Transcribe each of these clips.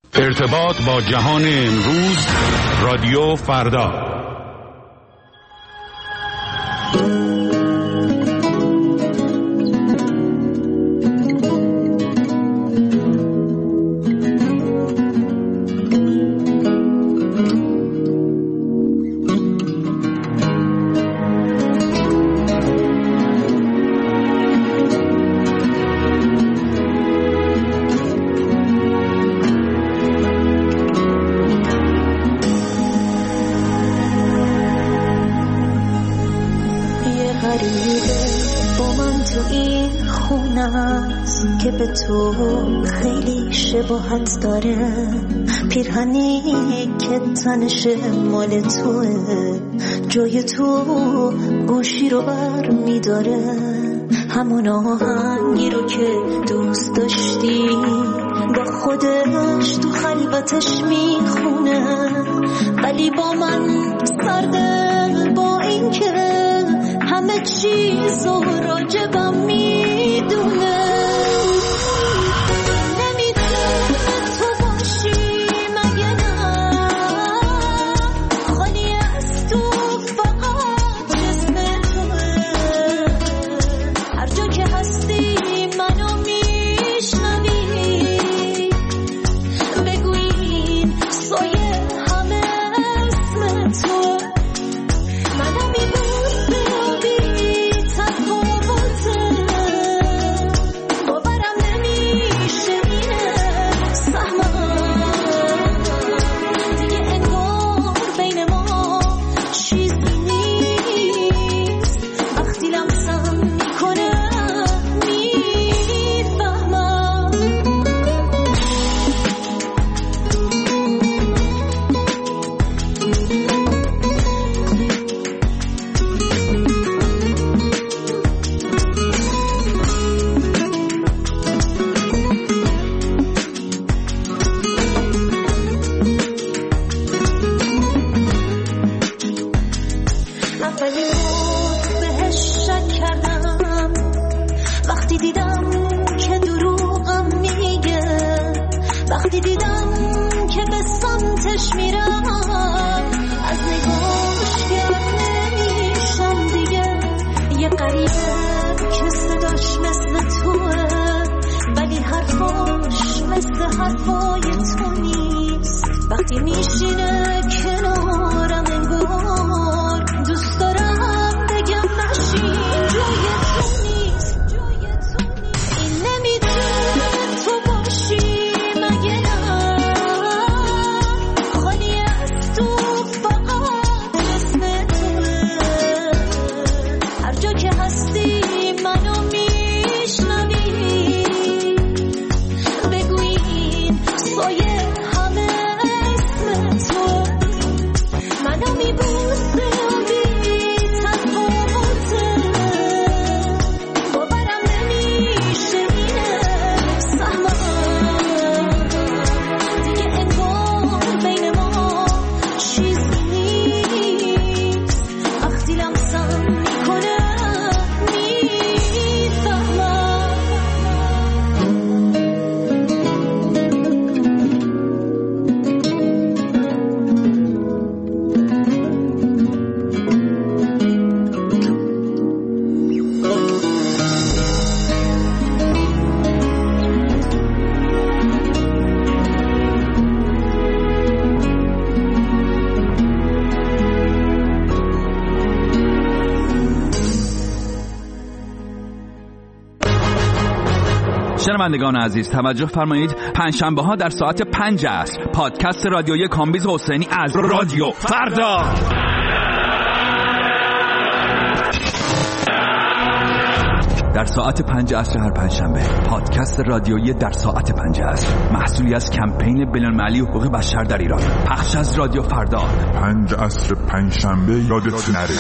ارتباط با جهان امروز، رادیو فردا. که به تو خیلی شباهت داره، پیرهنی که تنش مال توه، جای تو گوشی رو بر میداره، همون آهنگی رو که دوست داشتی با خودش تو خلوتش میخونه، ولی با من سرده، با این که همه چیز رو راجبم میدونه. شنوندگان عزیز توجه فرمایید، پنجشنبه ها در ساعت 5 عصر پادکست رادیویی کامبیز حسینی از رادیو فردا در ساعت 5 عصر هر پنجشنبه. پادکست رادیویی در ساعت 5 عصر محصولی از کمپین بین‌المللی حقوق بشر در ایران، پخش از رادیو فردا. 5 عصر پنجشنبه یادت نره.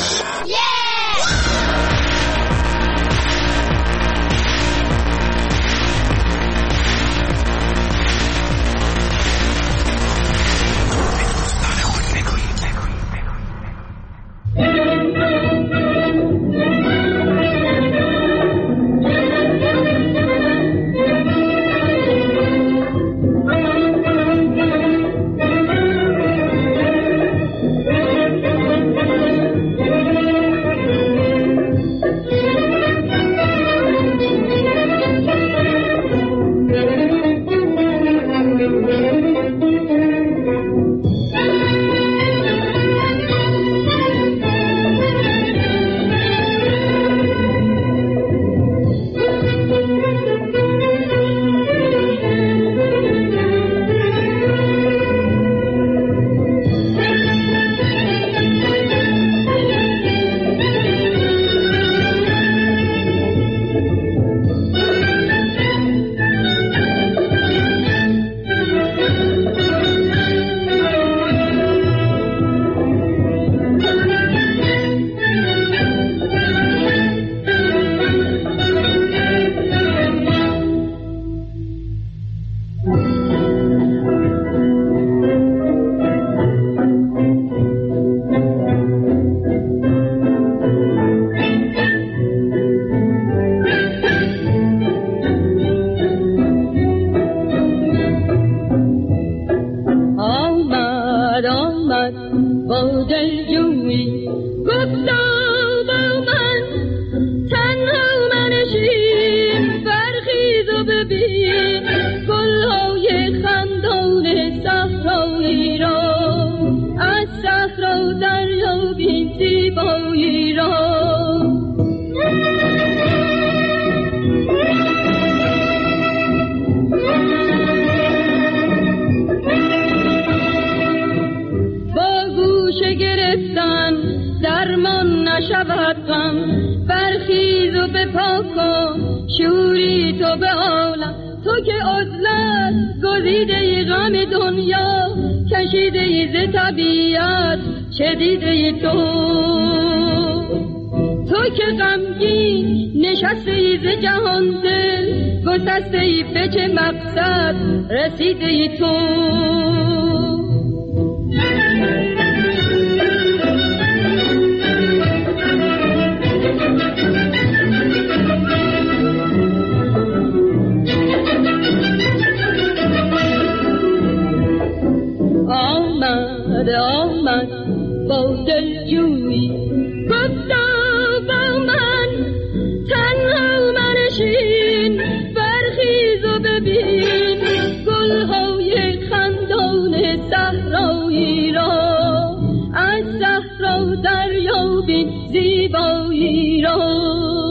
با دلجویی گفتا با من تنها منشین برخیز و ببین گلهای خندان صحرایی را از صحرا دریا بین زیبایی را درمان نشود غم برخیز و بپا کن شوری تو به عالم تو که عزلت گزیده غم دنیا کشیده ز طبیعت شدیده تو که غمگین نشسته ز جهان دل گسسته به چه مقصد رسیده تو آمد با دلجویی گفتا با من تنها منشین برخیز و ببین گلهای خندان صحرایی را از صحرا دریا بین زیبایی را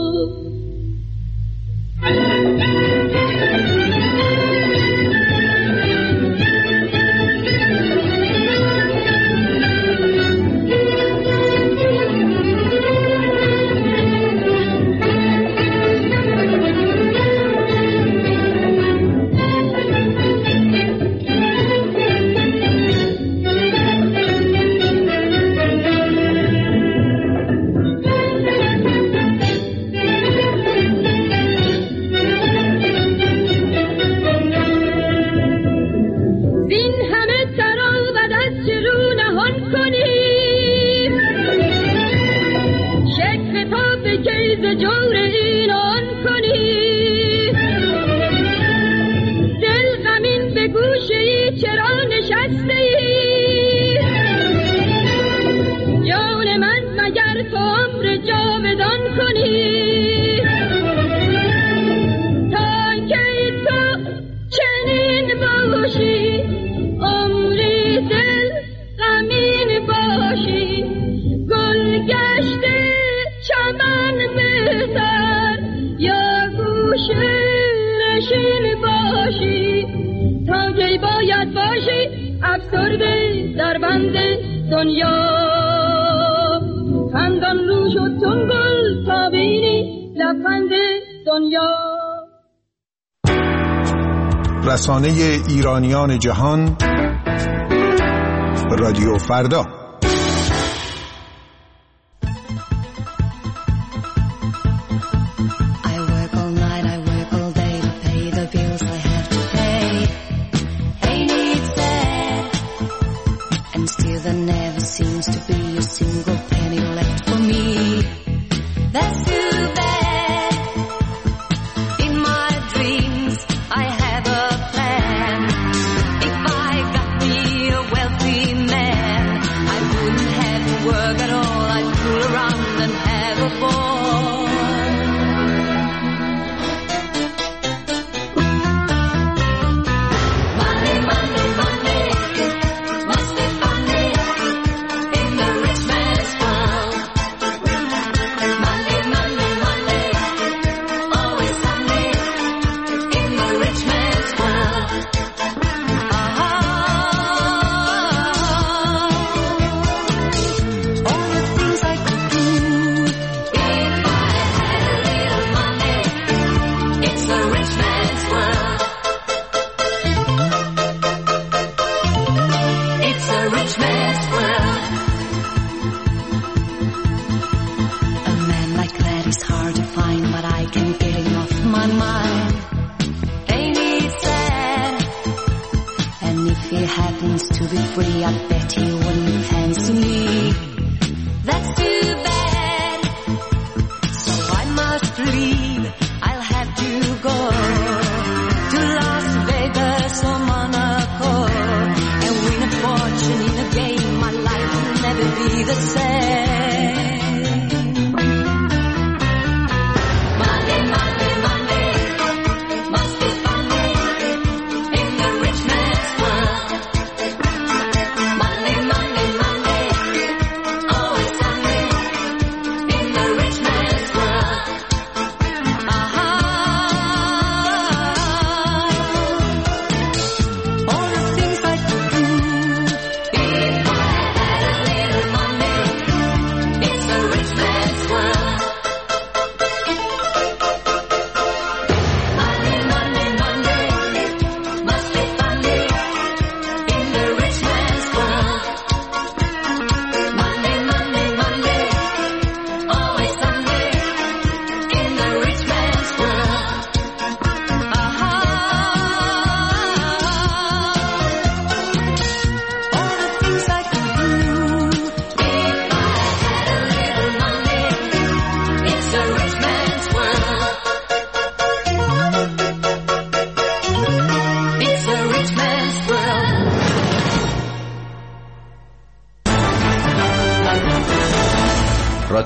رسانه ایرانیان جهان رادیو فردا Never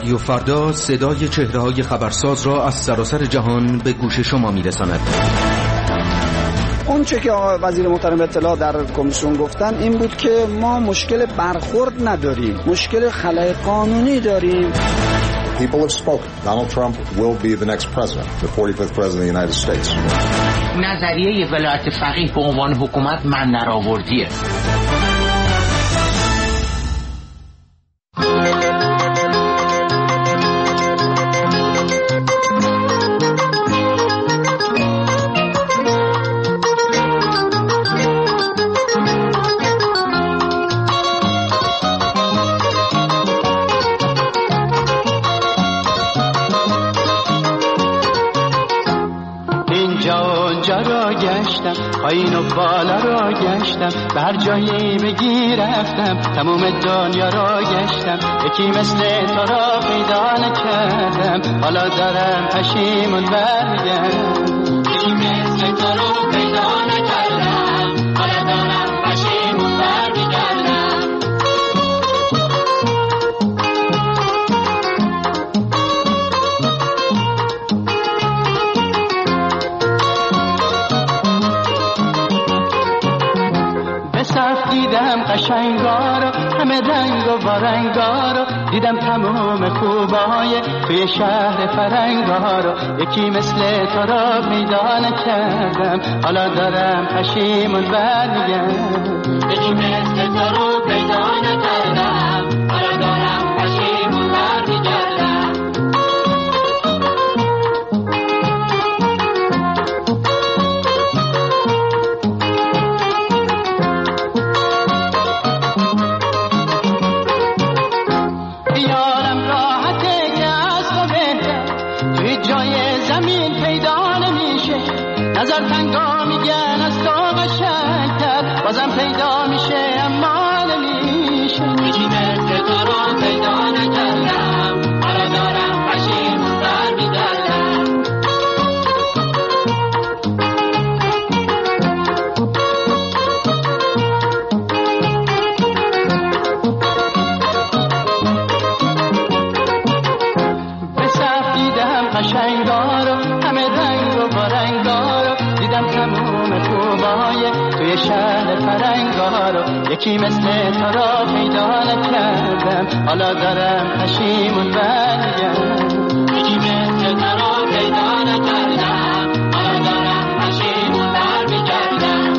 رادیو فردا صدای چهره‌های خبرساز را از سراسر جهان به گوش شما می‌رساند. اون چه که وزیر محترم اطلاع در کمیسیون گفتن این بود که ما مشکل برخورد نداریم، مشکل خلأ قانونی داریم. People have spoken. Donald Trump will be the next president, the 45th president of the United States. نظریه ولایت فقیه به عنوان حکومت من نراوردیه. پایین و بالا را گشتم، به هر جایی بگی رفتم، تموم دنیا را گشتم، یکی مثل تو را پیدا نکردم، حالا دارم پشیمون برمیگردم. یکی مثل تو را پیدا نکردم، حالا دارم پشیمون برمیگردم. دیدم قشنگارو، همه رنگ و وارنگارو، دیدم تمام خوبای توی شهر فرنگارو، یکی مثل تو را پیدا نکردم، حالا دارم پشیمون برمیگردم. یکی مثل تو رو پیدا نکردم، حالا دارم پشیمون برمیگردم. نظر تنگا میگن از تو قشنگتر، بازم پیدا میشه اما نمیشه. یکی مثل تو رو پیدا نکردم، حالا دارم پشیمون برمیگردم. به صف دیدم قشنگارو، همه رنگ و وارنگارو، دیدم تموم خوبای توی شهر فرنگارو، یکی مثل تو را پیدا نکردم، حالا دارم پشیمون برمیگردم. یکی مثل تو را پیدا نکردم، حالا دارم پشیمون برمیگردم.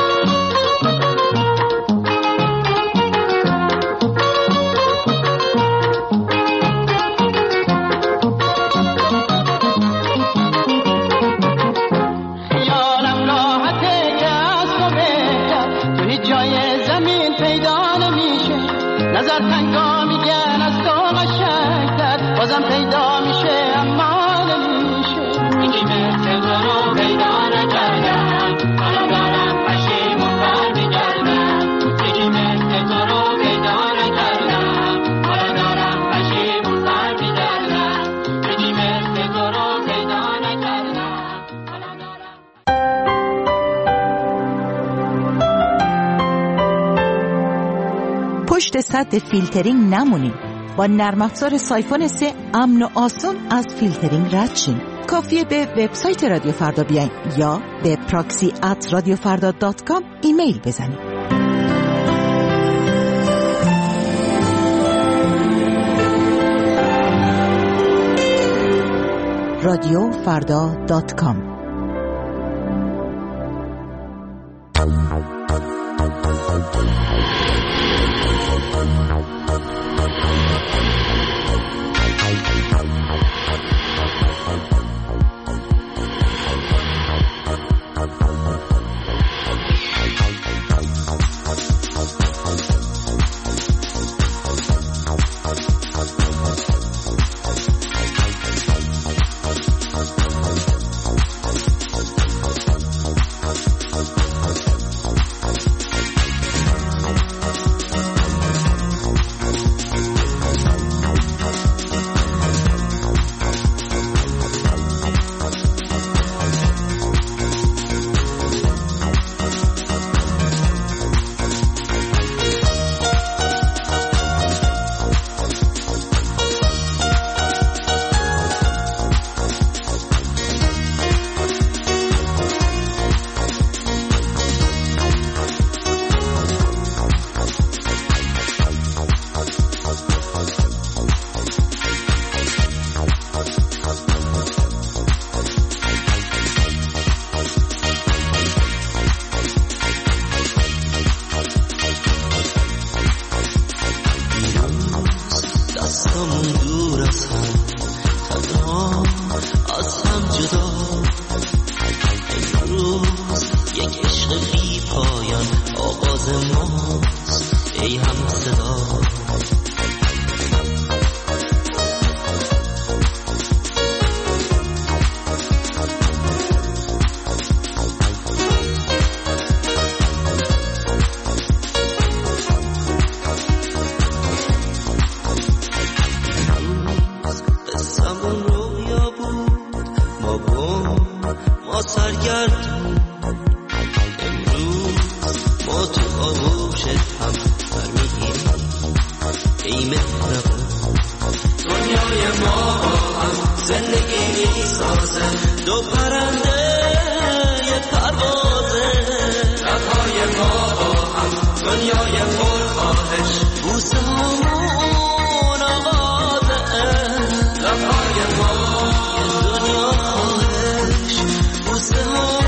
نظر تنگا میگن از تو قشنگتر، بازم پیدا میشه اما نمیشه. یکی مثل تو رو پیدا نکردم، حالا دارم پشیمون برمیگردم. یکی مثل تو رو پیدا نکردم، حالا دارم پشیمون برمیگردم. یکی مثل تو رو پیدا نکردم، حالا دارم. پشت سد فیلترینگ نمونید. با نرم افزار سایفون 3 امن و آسان از فیلترینگ رد شین. کافیه به وبسایت رادیو فردا بیاین یا به proxy@radiofarda.com ایمیل بزنید. radiofarda.com. پایان آغاز ماست ای هم صدا. سرگردون امروز ما تو آغوشت هم سر میگیریم ای مهربون. دنیای ما با هم زندگی میسازه، دو پرنده یه پروازه. لبهای ما با هم دنیای پرخواهش، بوسه همون آغازه. لبهای ما یه دنیا خواهش، بوسه همون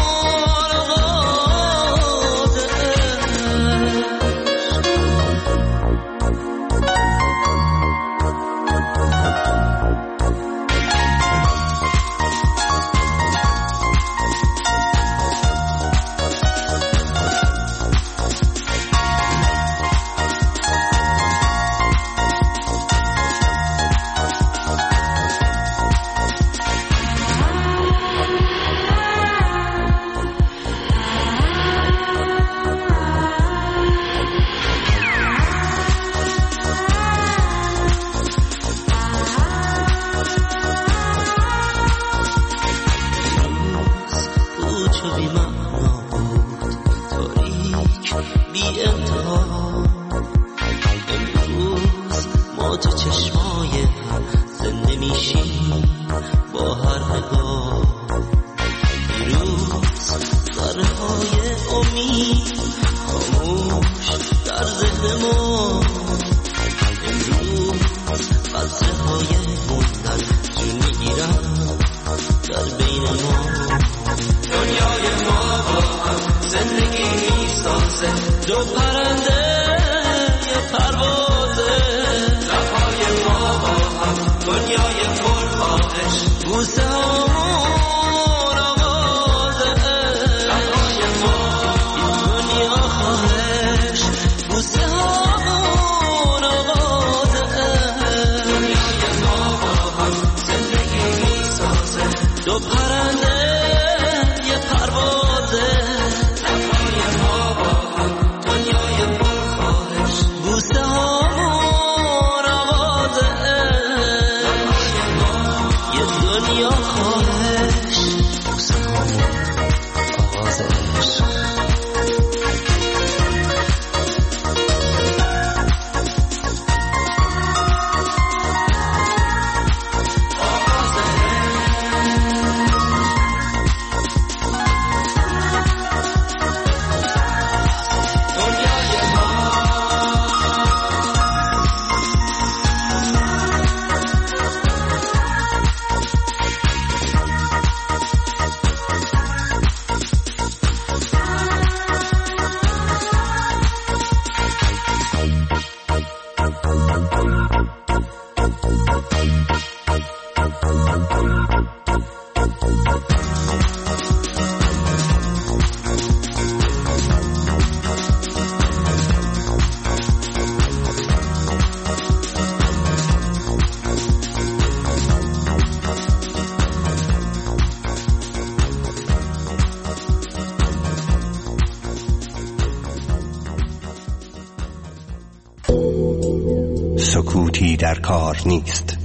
سکوتی در کار نیست.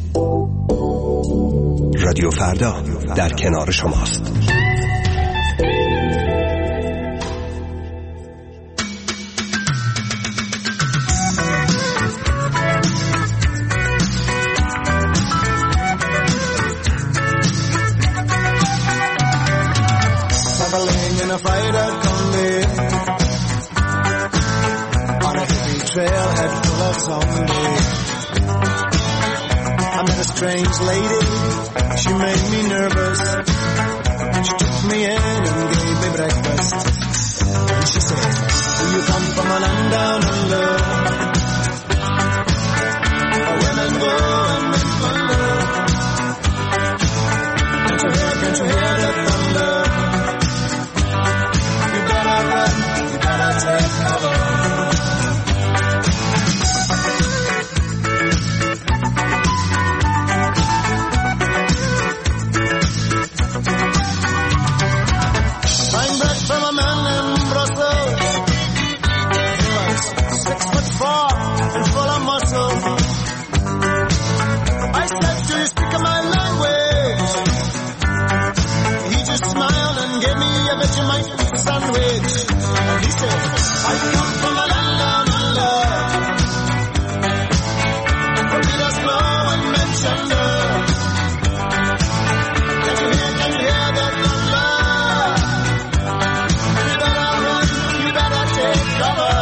رادیو فردا در کنار شماست. Traveling in a freighter combi on a hippie trailhead full of zombies. I met a strange lady, she made me nervous. She took me in and gave me breakfast. And she said, do you come from a land down under, where women go and men wonder? Can't you hear the thunder? You better run. better take cover. Buying bread from a man in Brussels. He was 6'4" and full of muscle. I said, do you speak my language? He just smiled and gave me a Vegemite sandwich. And he said, I come from a land down under. For me there's no one mentioned her. Can you hear the thunder? You better run, you better take cover.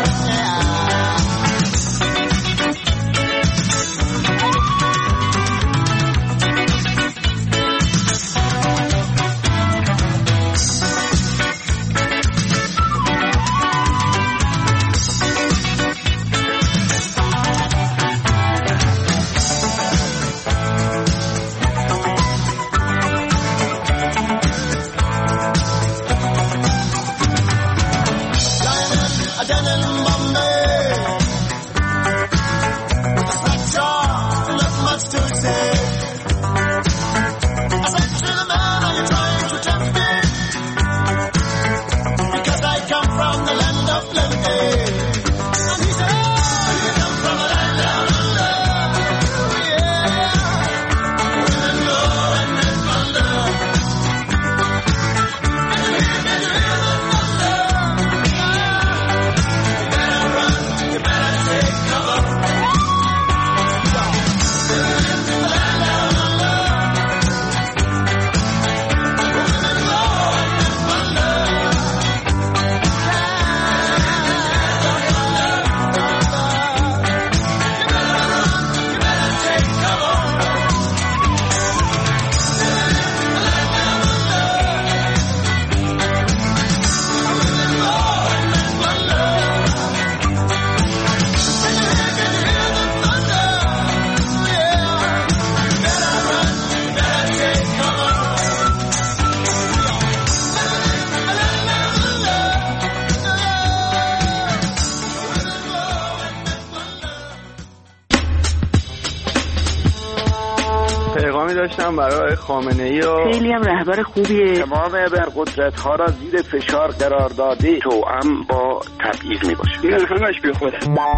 داشتم برای خامنه‌ای و خیلی هم رهبر خوبیه. تمام ابرقدرت‌ها را زیر فشار قرار داده توأم با تبعیض میباشه. این همش بیخوده.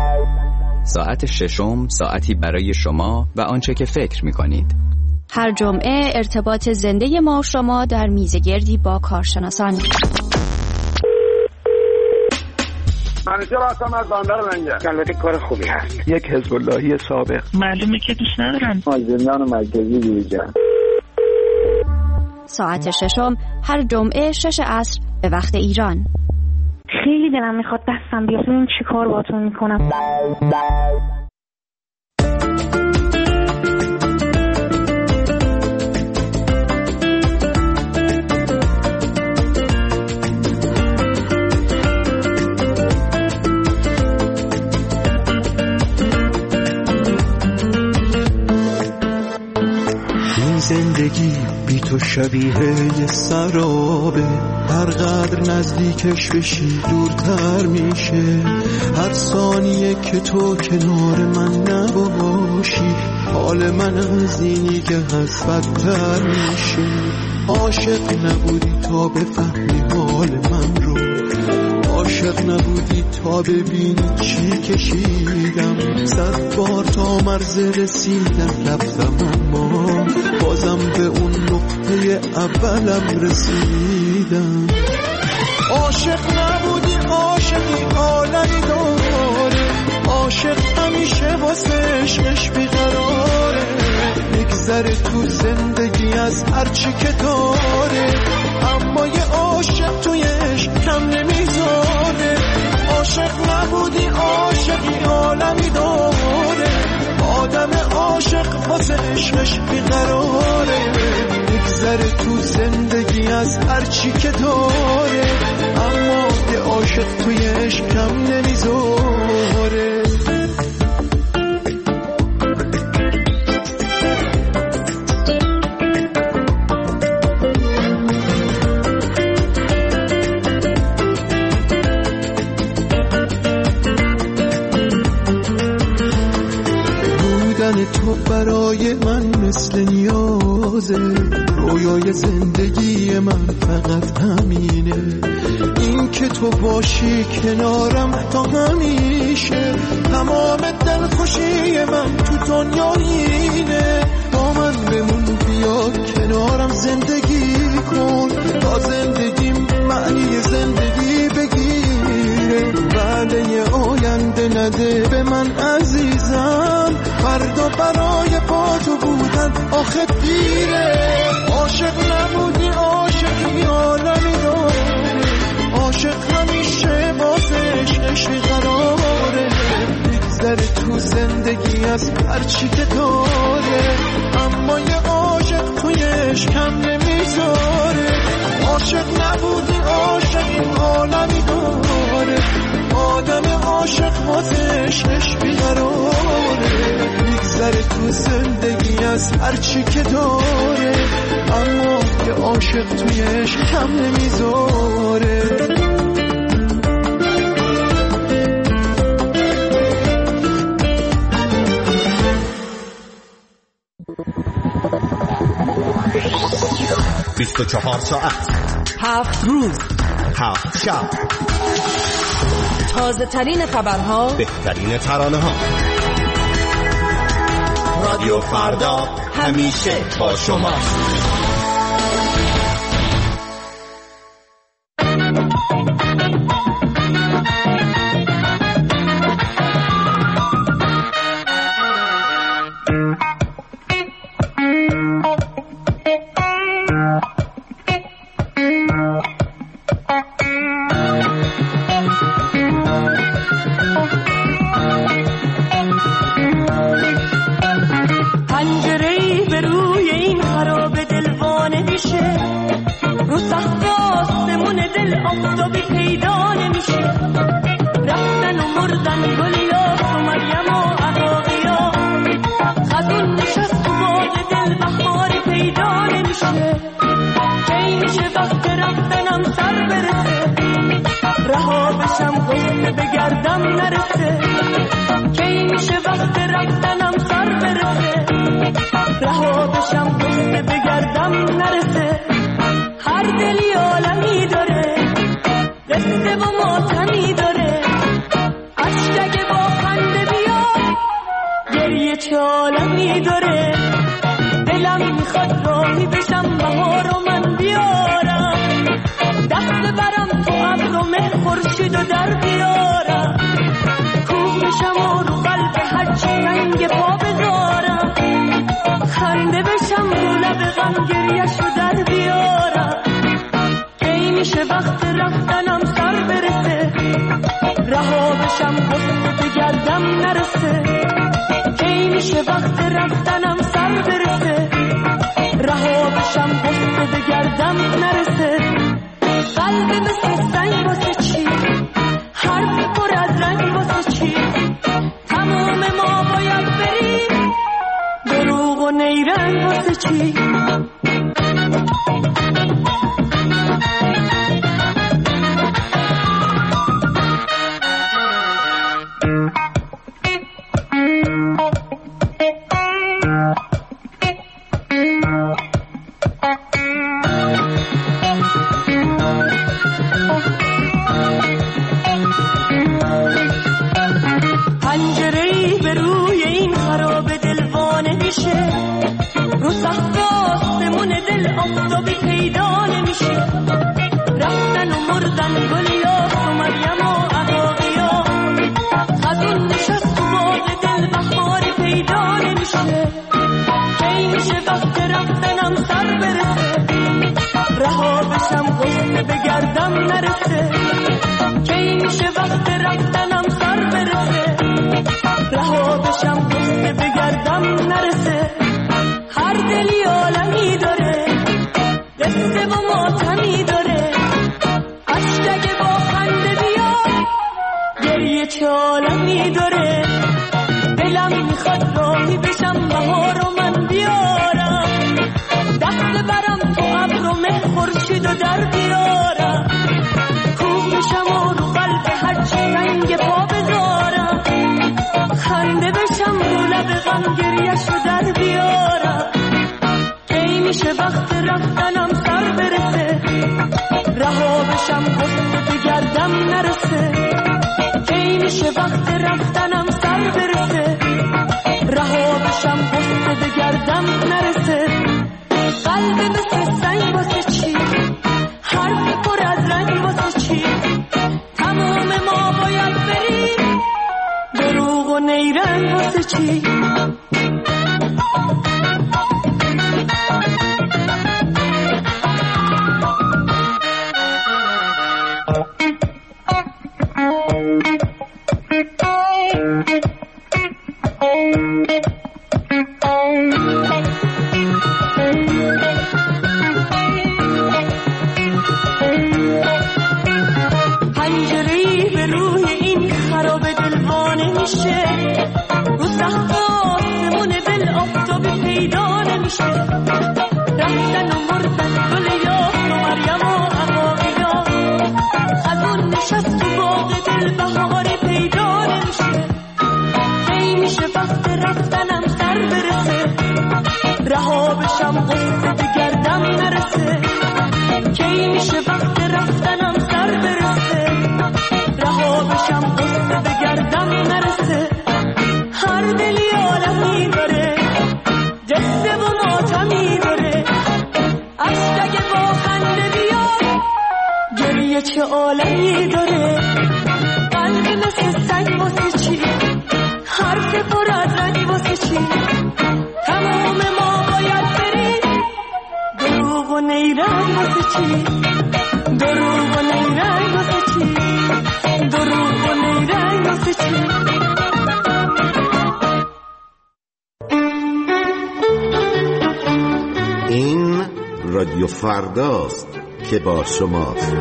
ساعت ششم ساعتی برای شما و آنچه که فکر میکنید. هر جمعه ارتباط زنده ما و شما در میزگردی با کارشناسان. منیجر هستم از بندر منجر. البته کار خوبی هست. یک حزب اللهی سابق. معلومه که دوست ندارن. زندان مرکزی بیرجان. ساعت ششم هر جمعه 6 عصر به وقت ایران. خیلی دلم میخواد دستم بیاد ببین چی کار باهاتون میکنم. زندگی بی تو شبیه یه سرابه، هر قدر نزدیکش بشی دورتر میشه. هر ثانیه که تو کنار من نباشی حال من از اینی که هست بدتر میشه. عاشق نبودی تا بفهمی حال من رو، عاشق نبودی تا ببینی چی کشیدم. 100 بار تا مرز رسیدم رفتم اما بازم به اون نقطه اولم رسیدم. عاشق نبودی عاشقی عالمی داره، عاشق همیشه واسه عشقش بیقراره. میگذره تو زندگی از هرچی که داره، اما یه عاشق توی عشق کم نمیذاره. عاشق نبودی عاشقی عالمی داره، آدم عاشق واسه عشقش بیقراره. میگذره تو زندگی از هرچی که داره، اما یه عاشق توی عشق کم نمیذاره. تو برای من مثل نیازه، رویای زندگی من فقط همینه، این که تو باشی کنارم تا همیشه. تمام دلخوشی من تو دنیا اینه، با من بمون بیا کنارم زندگی کن، تا زندگیم معنی زندگی بگیره. وعده آینده نده به من عزیزم، فردا برای با تو بودن آخه دیره. عاشق نبودی عاشقی عالمی داره، عاشق همیشه بازش عشق قراره، بگذره تو زندگی از هرچی که داره، اما یه عاشق تویش کم نمیذاره. عاشق نبودی عاشقی عالمی داره، آدم عاشق بازش عشقی قراره، بگذره تو زندگی از هرچی که داره، اما یه عاشق تویش کم نمیذاره. 24 ساعت 7 روز 7 شب، تازه ترین خبرها، بهترین ترانه ها. رادیو فردا همیشه با شما. خنده بشم رو لب غم گریه شده وقت رفتنم سر برسه، رها بشم غصه بگردم نرسه. کی میشه وقت رفتنم سر برسه، رها بشم غصه بگردم نرسه. قلب مثل سنگ واسه چی، حرف پر از رنگ واسه چی، تمام ما باید بریم، دروغ و نیرنگ واسه چی. چه عالمی داره، قلب مثل سنگ واسه چی، حرف پر از رنگ واسه چی، تمام ما باید بریم، دروغ و نیرنگ واسه چی، دروغ و نیرنگ واسه چی، دروغ و نیرنگ واسه چی. این رادیو فرداست که با شماست.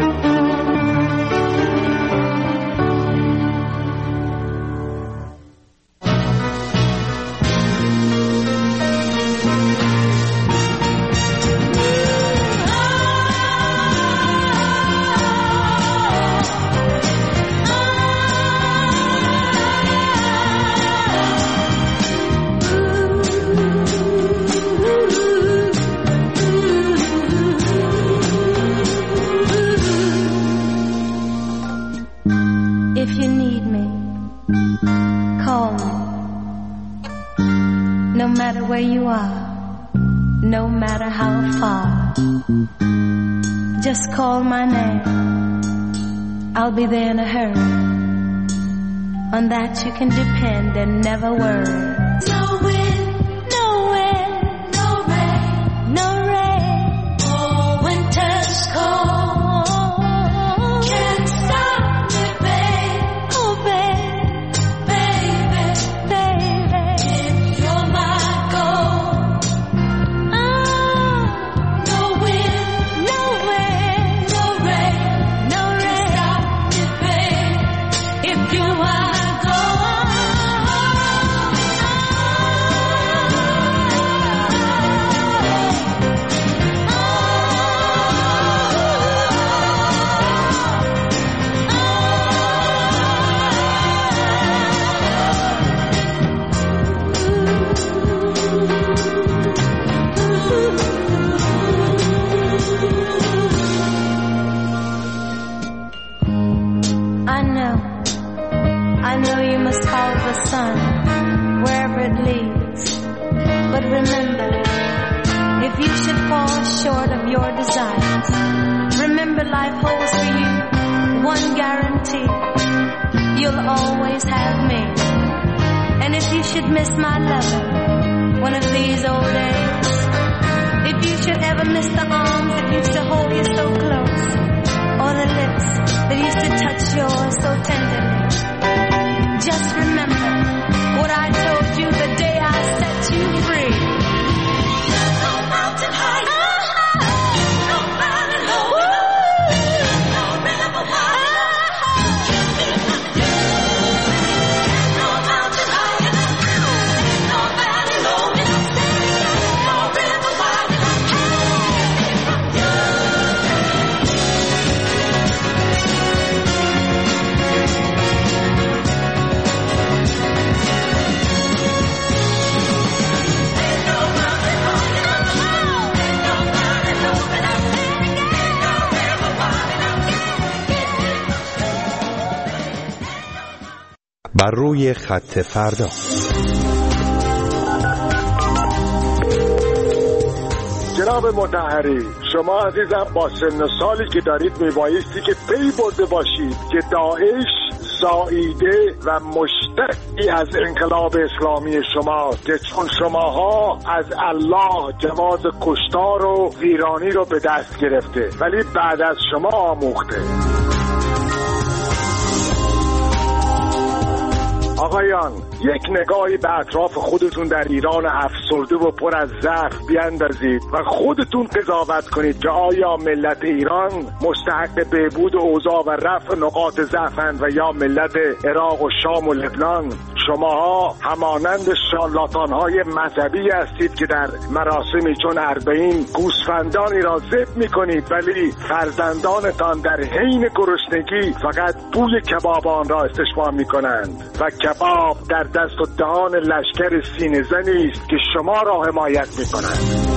Just call my name, I'll be there in a hurry. On that you can depend and never worry. No wind, no wind, no rain, no rain. Oh, winter's cold, can't stop me, babe. Oh, babe, baby, baby, if you're my goal. No wind, no wind, no rain, no rain, stop me, babe. If you are gone. I know you must follow the sun wherever it leads. But remember, if you should fall short of your desires, remember life holds for you one guarantee: you'll always have me. And if you should miss my lover one of these old days, if you should ever miss the arms that used to hold you so close, or the lips that used to touch yours so tenderly, just remember what I told you the day I set you free. There's no mountain high, no valley low, no river wide, no mountain high, no valley low, no river wide. بر روی خط فردا. جناب مطهری، شما عزیزم با سن و سالی که دارید میبایستی که پی برده باشید که داعش زائیده و مشتقی از انقلاب اسلامی شما، که چون شماها از الله جواز کشتار و ویرانی رو به دست گرفته ولی بعد از شما آموخته. آقایان، یک نگاهی به اطراف خودتون در ایران افسرده و پر از ضعف بیندازید و خودتون قضاوت کنید که آیا ملت ایران مستحق بهبود اوضاع و رفع نقاط ضعفند و یا ملت عراق و شام و لبنان. شماها همانند شارلاتان‌های مذهبی هستید که در مراسمی چون 40 گوسفندانی را ذبح می‌کنید ولی فرزندانتان در حین گرسنگی فقط بوی کباب آن را استشمام می‌کنند و کباب در دست و دهان لشکر سینه‌زنی است که شما را حمایت می‌کنند.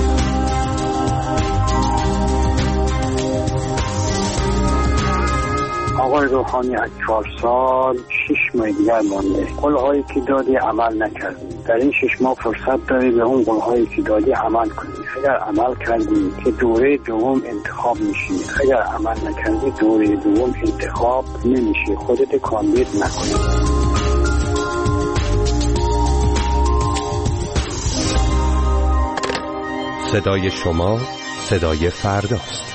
آقای روحانی از 4 سال 6 ماه دیگر مانده. قول‌هایی که دادی عمل نکردی. در این 6 ماه فرصت داری به اون قول‌هایی که دادی عمل کنی. اگر عمل کردی که دوره دوم انتخاب میشی، اگر عمل نکردی دوره دوم انتخاب نمیشی. خودت کاندید نکنی. صدای شما صدای فرداست.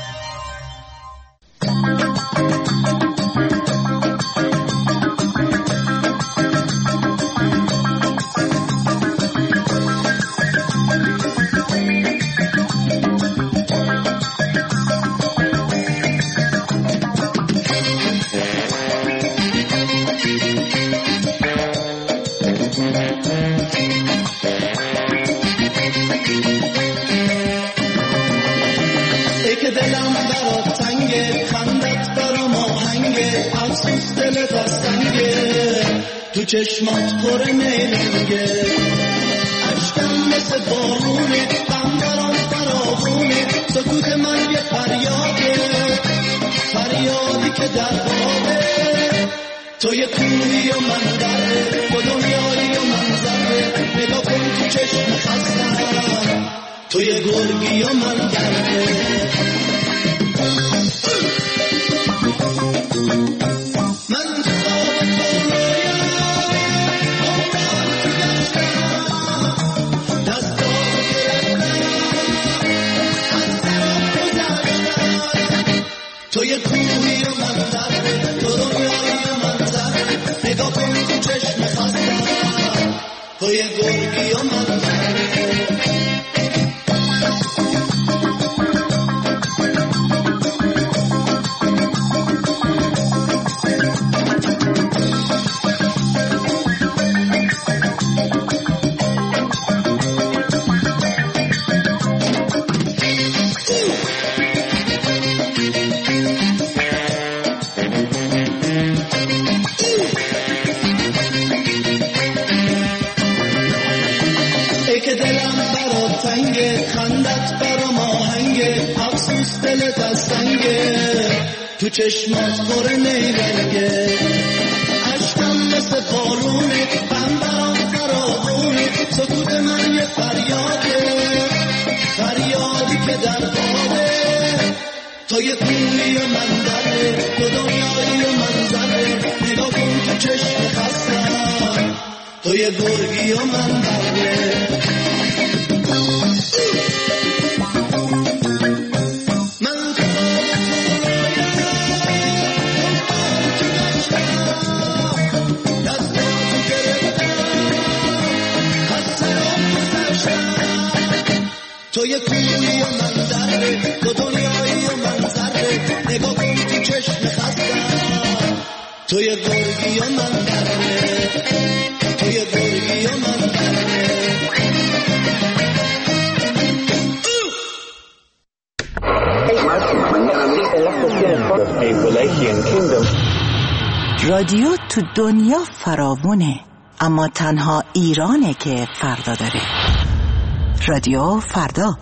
چشمات پر میلنگه، عشقم مثل بارونه، غم برام فراوونه، سکوت من یه فریاده، فریادی که در خوابه. تو یه کوهی و من دره، و دنیایی و من ذره، نگاه کن تو چشم خستم، تو یه گرگی و من درده. تو یه کوهی و من ذره، تو دنیایی و من ذره، نگاه کن تو چشم خستم، تو یه گرگی و من ذره. تو چشمات پر میلنگه، عشقم مثل بارونه، غم برام فراوونه، سکوت من یه فریاده، فریادی که در خوابه. تو یه کوهی و من دره، تو دنیایی و من ذره، نگاه کن تو چشم خستم، تو یه گرگی و من دره. تو یه کوهی و من ذره، تو دنیایی و من ذره، نگاه کن تو چشم خستم، تو یه گرگی و من ذره، تو یه گرگی و من ذره. رادیو تو دنیا فراوونه، اما تنها ایرانه که فردا داره. رادیو فردا.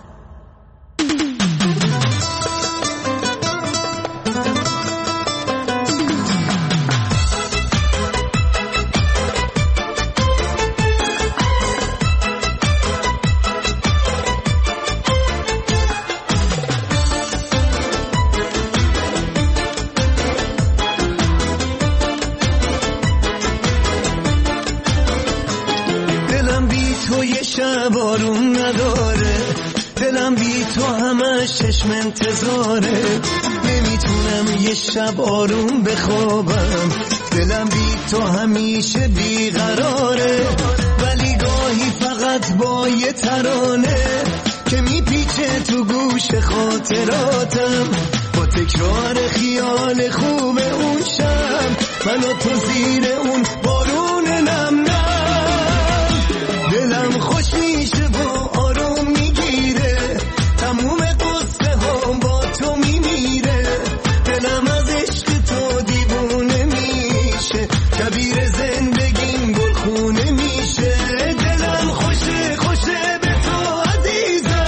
شب آروم نداره، دلم بی تو همش چشم انتظاره، نمیتونم یه شب آروم بخوابم، دلم بی تو همیشه بیقراره، ولی گاهی فقط با یه ترانه که میپیچه تو گوش خاطراتم، با تکرار خیال خوب اون شب من و تو زیر اون بارون نم نم، دلم خوش میشه و آروم میگیره، تموم قصه ها با تو میمیره، دلم از عشق تو دیوونه میشه، کبیر زندگیم گلخونه میشه، دلم خوشه خوشه به تو عزیزم.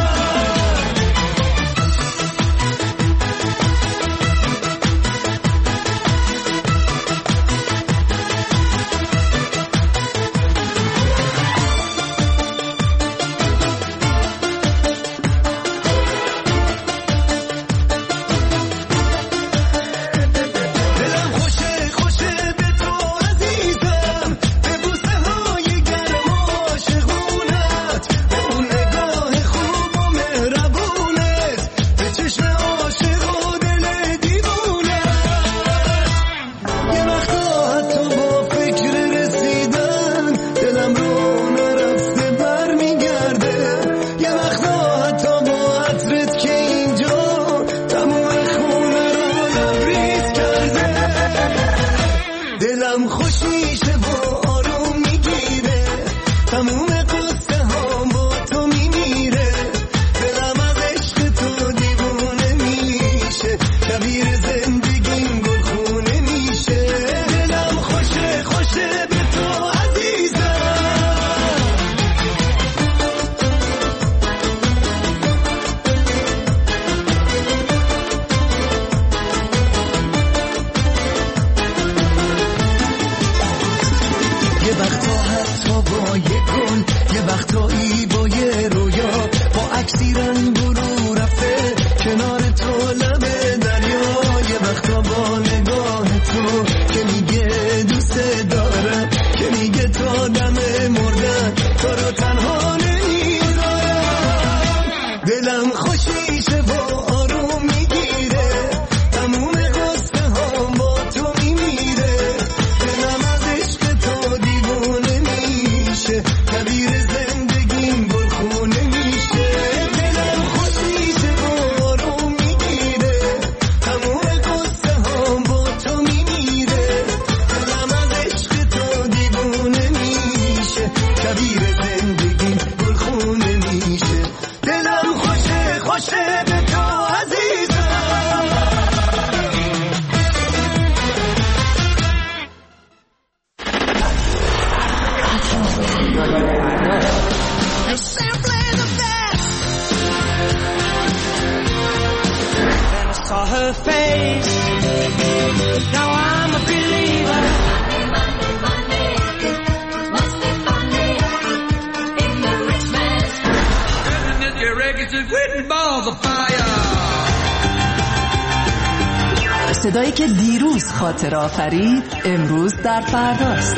صدایی که دیروز خاطر آفرید امروز در فرداست.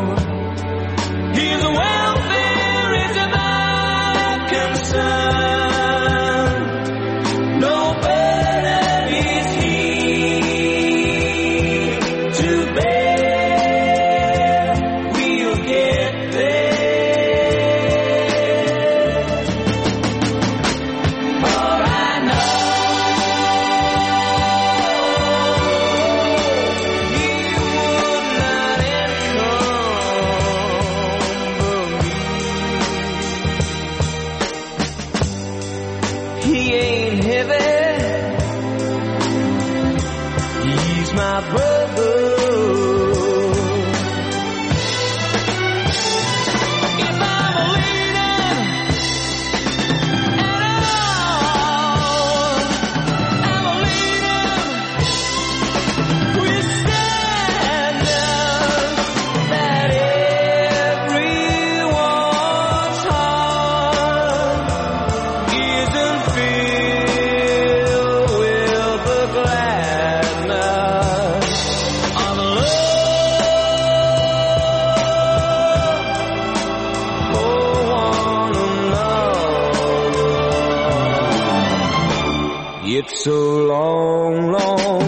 His welfare is my concern. So long, long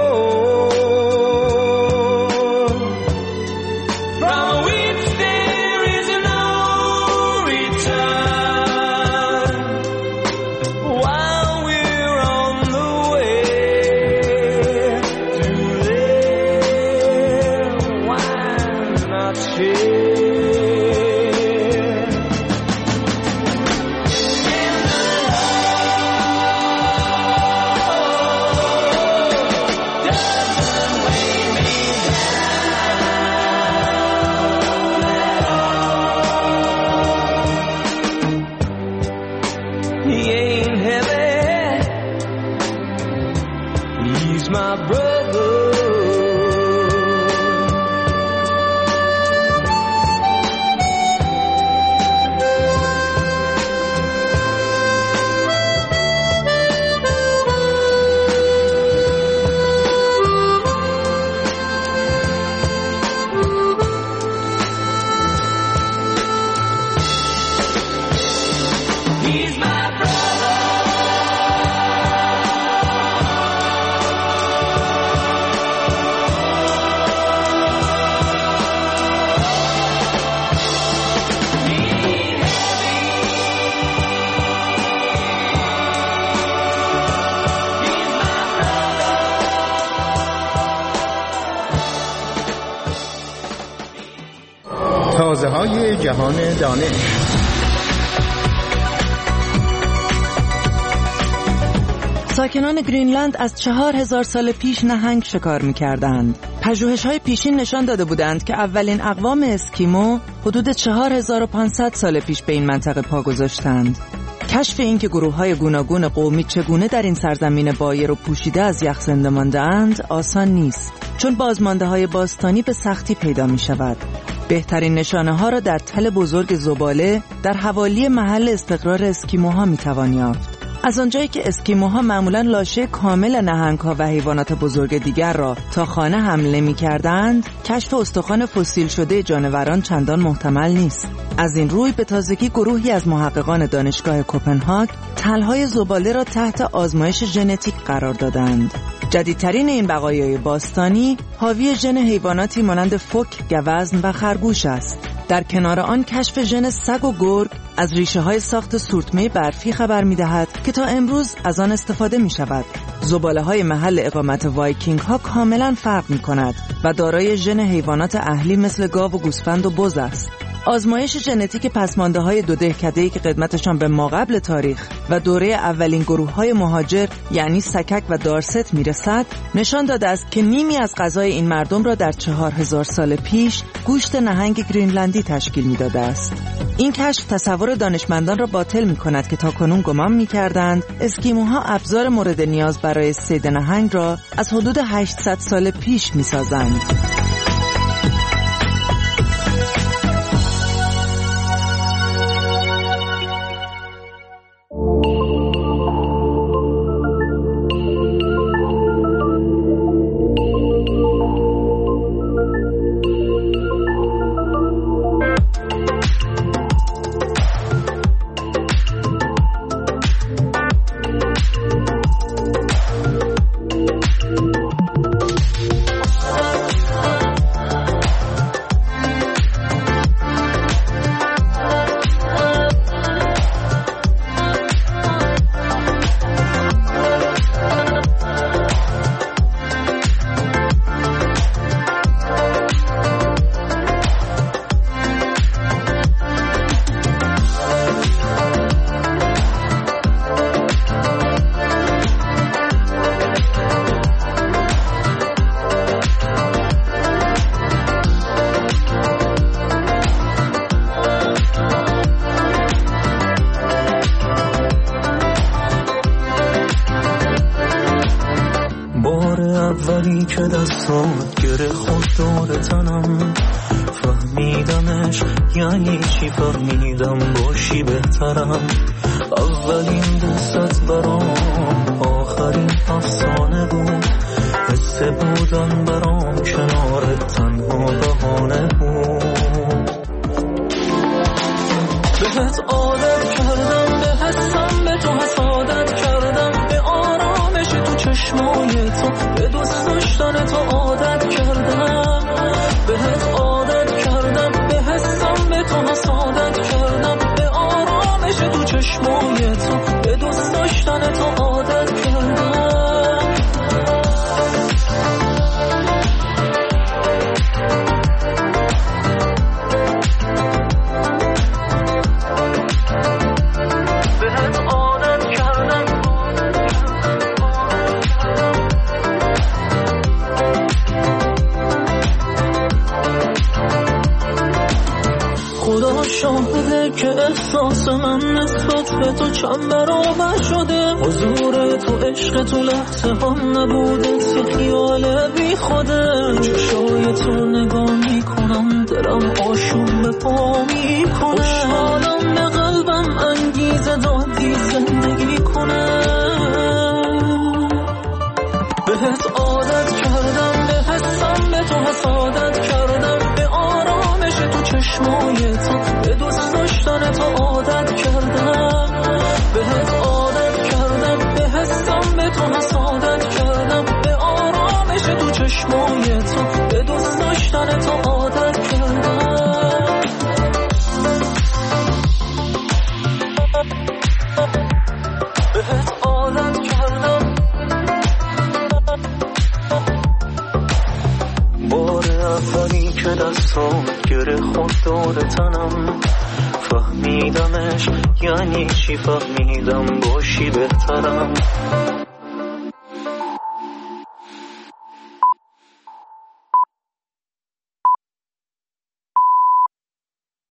road from which there is no return. While we're on the way to live, why not share? تازه‌های جهان دانش. ساکنان گرینلند از 4000 سال پیش نهنگ شکار می‌کردند. پژوهش‌های پیشین نشان داده بودند که اولین اقوام اسکیمو حدود 4500 سال پیش به این منطقه پا گذاشتند. کشف این که گروه‌های گوناگون قومی چگونه در این سرزمین بایر و پوشیده از یخ زنده مانده‌اند آسان نیست، چون بازمانده‌های باستانی به سختی پیدا می‌شود. بهترین نشانه‌ها را در تل بزرگ زباله در حوالی محل استقرار اسکیموها می‌توان یافت. از آنجایی که اسکیموها معمولاً لاشه کامل نهنگ‌ها و حیوانات بزرگ دیگر را تا خانه حمل می‌کردند، کشف استخوان فسیل شده جانوران چندان محتمل نیست. از این روی به تازگی گروهی از محققان دانشگاه کوپنهاگ تل‌های زباله را تحت آزمایش ژنتیک قرار دادند. جدیدترین این بقایای باستانی حاوی ژن حیواناتی مانند فوک، گوزن و خرگوش است. در کنار آن کشف ژن سگ و گرگ از ریشه‌های ساخت سورتمه برفی خبر می‌دهد که تا امروز از آن استفاده می‌شود. زباله‌های محل اقامت وایکینگ‌ها کاملاً فرق می‌کند و دارای ژن حیوانات اهلی مثل گاو و گوسفند و بز است. آزمایش ژنتیک پسمانده‌های دو دهکده‌ای که قدمتشان به ماقبل تاریخ و دوره اولین گروه‌های مهاجر یعنی سکک و دارست میرسد، نشان داده است که نیمی از غذای این مردم را در 4000 سال پیش گوشت نهنگ گرینلندی تشکیل میداده است. این کشف تصور دانشمندان را باطل می‌کند که تاکنون گمان می‌کردند اسکیموها ابزار مورد نیاز برای صید نهنگ را از حدود 800 سال پیش می‌سازند. اولی که دستات گره خود دور تنم، فهمیدمش یعنی چی، فهمیدم باشی بهترم. اولین دوستت برام آخرین افسانه بود، حس بودن برام کنارت تنها بهانه بود. بهت عادت کردم، به حسم به تو حسادت کردم، به آرام داشتن تو عادت کردم، بهت عادت کردم، به حسم به تو حسادت کردم، به آرامش تو چشمای تو، به دوست داشتن تو عادت کردم. شاهده که احساس من نسبت به تو چند برابر شده، حضور تو عشق تو لحظه ها نبوده، یه خیال بی خوده، چشای تو نگاه میکنم دلم آشوب به پا میکنه، خوشحالم به قلبم انگیزه دادی زندگی کنه، بهت عادت کردم، به حسم به تو حسادت کردم، به آرامش تو چشمای تو، به دوست داشتن تو عادت کردم، بهت عادت کردم، به حسم به تو حسادت کردم، به آرامش تو چشمای تو، به دوست داشتن تو عادت کردم. بهت عادت کردم. بار اولی که دستام گره خود دور تنم، فهمیدمش یعنی چی، فهمیدم باشی بهترم،